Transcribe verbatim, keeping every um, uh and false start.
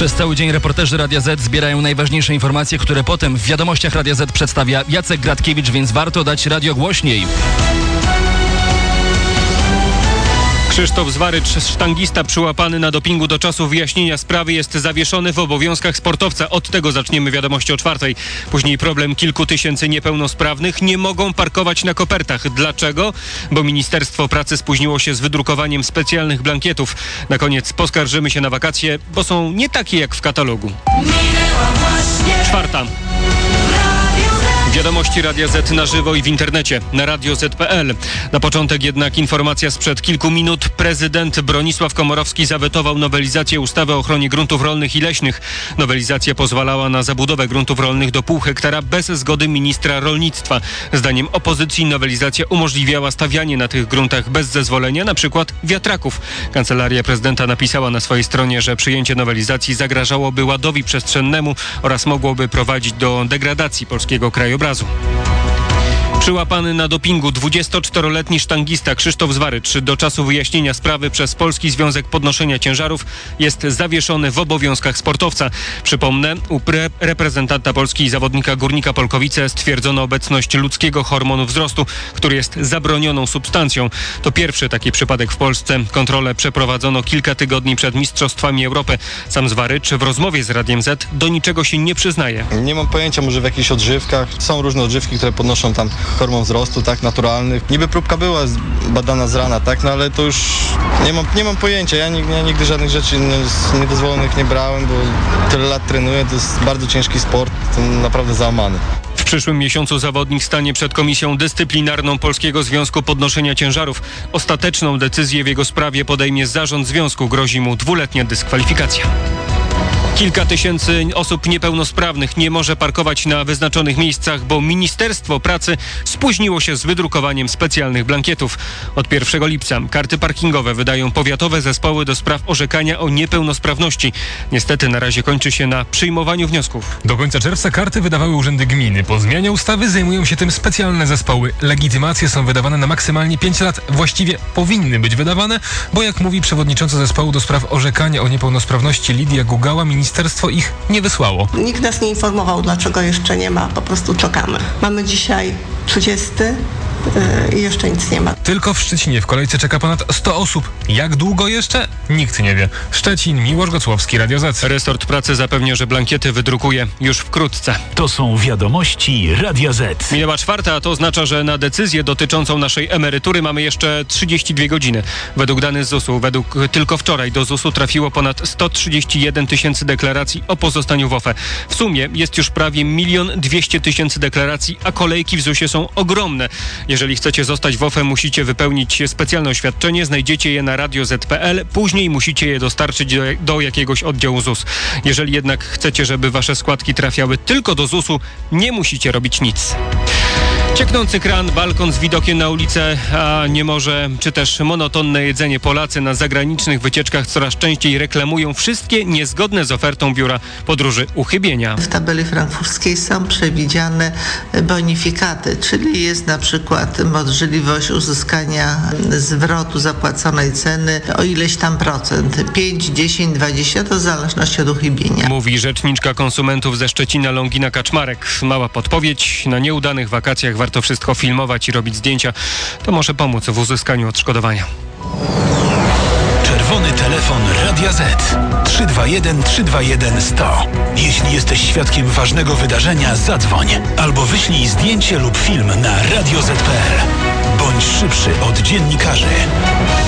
Przez cały dzień reporterzy Radia Z zbierają najważniejsze informacje, które potem w wiadomościach Radia Z przedstawia Jacek Gratkiewicz, więc warto dać radio głośniej. Krzysztof Zwarycz, sztangista przyłapany na dopingu, do czasu wyjaśnienia sprawy jest zawieszony w obowiązkach sportowca. Od tego zaczniemy wiadomości o czwartej. Później problem kilku tysięcy niepełnosprawnych nie mogą parkować na kopertach. Dlaczego? Bo Ministerstwo Pracy spóźniło się z wydrukowaniem specjalnych blankietów. Na koniec poskarżymy się na wakacje, bo są nie takie jak w katalogu. Czwarta. Wiadomości Radia Z na żywo i w internecie na radio zet kropka pe el. Na początek jednak informacja sprzed kilku minut. Prezydent Bronisław Komorowski zawetował nowelizację ustawy o ochronie gruntów rolnych i leśnych. Nowelizacja pozwalała na zabudowę gruntów rolnych do pół hektara bez zgody ministra rolnictwa. Zdaniem opozycji nowelizacja umożliwiała stawianie na tych gruntach bez zezwolenia, na przykład wiatraków. Kancelaria prezydenta napisała na swojej stronie, że przyjęcie nowelizacji zagrażałoby ładowi przestrzennemu oraz mogłoby prowadzić do degradacji polskiego krajobrazu. Przyłapany na dopingu dwudziestoczteroletni sztangista Krzysztof Zwarycz do czasu wyjaśnienia sprawy przez Polski Związek Podnoszenia Ciężarów jest zawieszony w obowiązkach sportowca. Przypomnę, u pre- reprezentanta Polski i zawodnika Górnika Polkowice stwierdzono obecność ludzkiego hormonu wzrostu, który jest zabronioną substancją. To pierwszy taki przypadek w Polsce. Kontrolę przeprowadzono kilka tygodni przed Mistrzostwami Europy. Sam Zwarycz w rozmowie z Radiem Z do niczego się nie przyznaje. Nie mam pojęcia, może w jakichś odżywkach. Są różne odżywki, które podnoszą tam hormon wzrostu, tak, naturalnych. Niby próbka była badana z rana, tak, no ale to już nie mam, nie mam pojęcia. Ja nigdy, ja nigdy żadnych rzeczy niedozwolonych nie brałem, bo tyle lat trenuję, to jest bardzo ciężki sport, to naprawdę załamany. W przyszłym miesiącu zawodnik stanie przed Komisją Dyscyplinarną Polskiego Związku Podnoszenia Ciężarów. Ostateczną decyzję w jego sprawie podejmie zarząd związku. Grozi mu dwuletnia dyskwalifikacja. Kilka tysięcy osób niepełnosprawnych nie może parkować na wyznaczonych miejscach, bo Ministerstwo Pracy spóźniło się z wydrukowaniem specjalnych blankietów. Od pierwszego lipca karty parkingowe wydają powiatowe zespoły do spraw orzekania o niepełnosprawności. Niestety na razie kończy się na przyjmowaniu wniosków. Do końca czerwca karty wydawały urzędy gminy. Po zmianie ustawy zajmują się tym specjalne zespoły. Legitymacje są wydawane na maksymalnie pięć lat. Właściwie powinny być wydawane, bo jak mówi przewodnicząca zespołu do spraw orzekania o niepełnosprawności Lidia Gugała, ministerstwo ich nie wysłało. Nikt nas nie informował, dlaczego jeszcze nie ma, po prostu czekamy. Mamy dzisiaj trzydziesty i jeszcze nic nie ma. Tylko w Szczecinie w kolejce czeka ponad sto osób. Jak długo jeszcze? Nikt nie wie. Szczecin, Miłosz Gocłowski, Radio Z. Resort Pracy zapewnia, że blankiety wydrukuje już wkrótce. To są wiadomości Radia Z. Minęła czwarta, a to oznacza, że na decyzję dotyczącą naszej emerytury mamy jeszcze trzydzieści dwie godziny. Według danych z zusu, według tylko wczoraj do zusu trafiło ponad sto trzydzieści jeden tysięcy deklaracji o pozostaniu w O F E. W sumie jest już prawie milion dwieście tysięcy deklaracji, a kolejki w zusie są ogromne. Jeżeli chcecie zostać w O F E, musicie wypełnić specjalne oświadczenie, znajdziecie je na radio zet kropka pe el, później musicie je dostarczyć do, do jakiegoś oddziału Z U S. Jeżeli jednak chcecie, żeby wasze składki trafiały tylko do zusu, nie musicie robić nic. Cieknący kran, balkon z widokiem na ulicę, a nie może, czy też monotonne jedzenie. Polacy na zagranicznych wycieczkach coraz częściej reklamują wszystkie niezgodne z ofertą biura podróży uchybienia. W tabeli frankfurskiej są przewidziane bonifikaty, czyli jest na przykład możliwość uzyskania zwrotu zapłaconej ceny o ileś tam procent, pięć, dziesięć, dwadzieścia, to w zależności od uchybienia. Mówi rzeczniczka konsumentów ze Szczecina Longina Kaczmarek. Mała podpowiedź, na nieudanych wakacjach warto wszystko filmować i robić zdjęcia. To może pomóc w uzyskaniu odszkodowania. Czerwony telefon Radia Z. trzy dwa jeden trzy dwa jeden sto. Jeśli jesteś świadkiem ważnego wydarzenia, zadzwoń albo wyślij zdjęcie lub film na radio zet kropka pe el. Bądź szybszy od dziennikarzy.